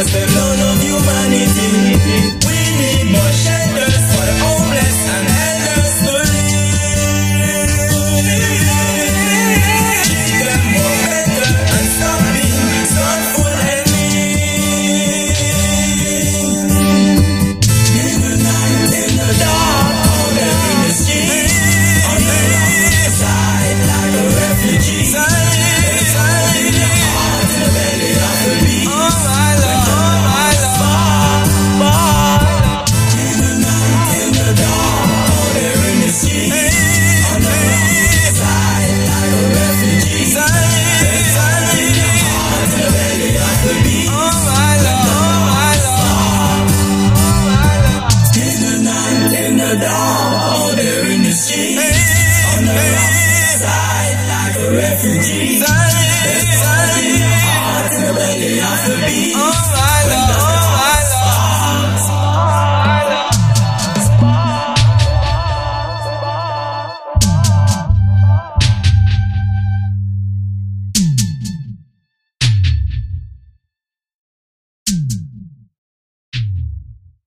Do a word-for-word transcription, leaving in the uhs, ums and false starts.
cause them don't love humanity. We need more shelters for the homeless and elders to live. Treat them more better and stop being thoughtful and mean. In the night, in the dark, out there in the street, on the wrong side like a refugee. Inside in the heart, in the belly of the beast. Oh my Lord, oh my Lord, Lord. In the night, in the dark, out there in the street, on the wrong side like a refugee. Inside in the heart, in the belly of the beast. Oh my